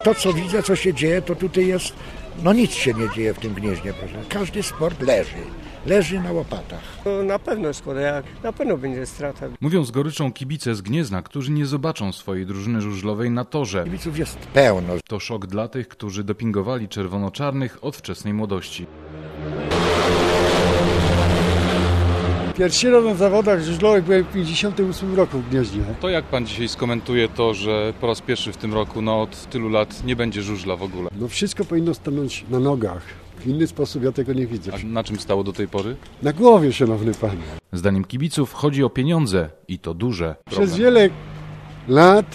To, co widzę, co się dzieje, to tutaj jest, nic się nie dzieje w tym Gnieźnie, proszę. Każdy sport leży na łopatach. Na pewno szkoda, na pewno będzie strata. Mówią z goryczą kibice z Gniezna, którzy nie zobaczą swojej drużyny żużlowej na torze. Kibiców jest pełno. To szok dla tych, którzy dopingowali czerwono-czarnych od wczesnej młodości. Pierwszy raz na zawodach żużlowych byłem w 1958 roku w Gnieźnie. To jak pan dzisiaj skomentuje to, że po raz pierwszy w tym roku, od tylu lat nie będzie żużla w ogóle? Wszystko powinno stanąć na nogach. W inny sposób ja tego nie widzę. A na czym stało do tej pory? Na głowie, szanowny panie. Zdaniem kibiców chodzi o pieniądze i to duże. Przez wiele lat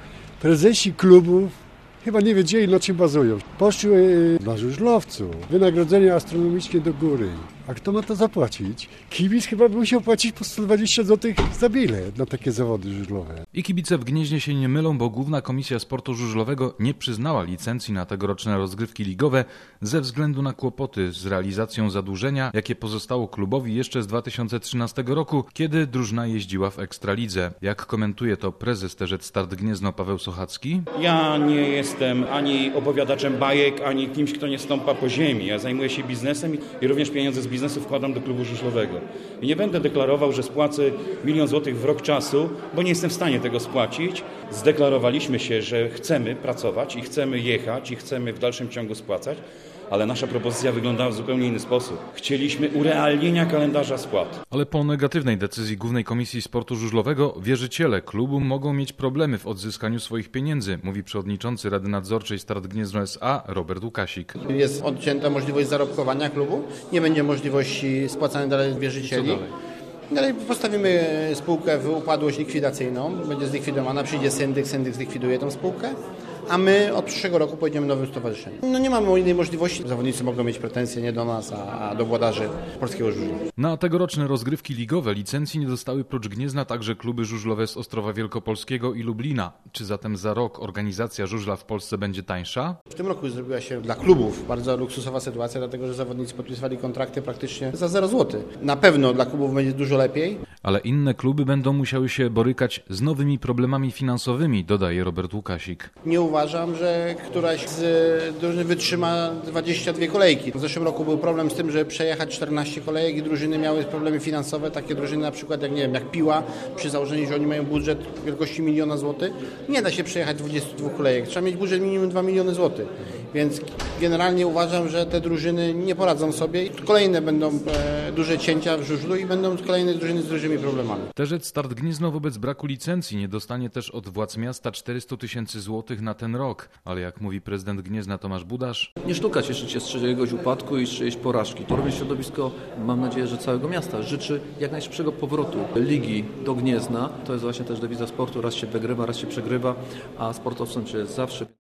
prezesi klubów chyba nie wiedzieli, na czym bazują. Poszły dla żużlowców wynagrodzenia astronomicznie do góry. A kto ma to zapłacić? Kibic chyba by musiał płacić po 120 zł za bilet na takie zawody żużlowe. I kibice w Gnieźnie się nie mylą, bo Główna Komisja Sportu Żużlowego nie przyznała licencji na tegoroczne rozgrywki ligowe ze względu na kłopoty z realizacją zadłużenia, jakie pozostało klubowi jeszcze z 2013 roku, kiedy drużyna jeździła w Ekstralidze. Jak komentuje to prezes TŻ Start Gniezno Paweł Sochacki? Ja nie jestem ani opowiadaczem bajek, ani kimś, kto nie stąpa po ziemi. Ja zajmuję się biznesem i również pieniądze z biznesu wkładam do klubu żużlowego. I nie będę deklarował, że spłacę 1 000 000 złotych w rok czasu, bo nie jestem w stanie tego spłacić. Zdeklarowaliśmy się, że chcemy pracować i chcemy jechać i chcemy w dalszym ciągu spłacać, ale nasza propozycja wyglądała w zupełnie inny sposób. Chcieliśmy urealnienia kalendarza spłat. Ale po negatywnej decyzji Głównej Komisji Sportu Żużlowego wierzyciele klubu mogą mieć problemy w odzyskaniu swoich pieniędzy, mówi przewodniczący Rady Nadzorczej Start Gniezno S.A. Robert Łukasik. Jest odcięta możliwość zarobkowania klubu, nie będzie możliwości spłacania dalej wierzycieli. Dalej postawimy spółkę w upadłość likwidacyjną, będzie zlikwidowana, przyjdzie syndyk zlikwiduje tę spółkę, a my od przyszłego roku pojedziemy nowym stowarzyszeniem. Nie mamy innej możliwości. Zawodnicy mogą mieć pretensje nie do nas, a do włodarzy polskiego żużla. Na tegoroczne rozgrywki ligowe licencji nie dostały prócz Gniezna także kluby żużlowe z Ostrowa Wielkopolskiego i Lublina. Czy zatem za rok organizacja żużla w Polsce będzie tańsza? W tym roku zrobiła się dla klubów bardzo luksusowa sytuacja, dlatego że zawodnicy podpisywali kontrakty praktycznie za 0 zł. Na pewno dla klubów będzie dużo lepiej. Ale inne kluby będą musiały się borykać z nowymi problemami finansowymi, dodaje Robert Łukasik. Nie uważam, że któraś z drużyn wytrzyma 22 kolejki. W zeszłym roku był problem z tym, żeby przejechać 14 kolejek i drużyny miały problemy finansowe. Takie drużyny na przykład jak Piła, przy założeniu, że oni mają budżet wielkości 1 000 000 złotych, nie da się przejechać 22 kolejek. Trzeba mieć budżet minimum 2 miliony złotych. Więc generalnie uważam, że te drużyny nie poradzą sobie. Kolejne będą duże cięcia w żużlu i będą kolejne drużyny z dużymi problemami. TŻ Start Gniezno wobec braku licencji nie dostanie też od władz miasta 400 000 złotych na ten rok. Ale jak mówi prezydent Gniezna Tomasz Budasz... Nie sztuka cieszyć się z czyjegoś upadku i z czyjejś porażki. To również środowisko, mam nadzieję, że całego miasta życzy jak najszybszego powrotu ligi do Gniezna. To jest właśnie też dewiza sportu. Raz się wygrywa, raz się przegrywa, a sportowcem jest zawsze...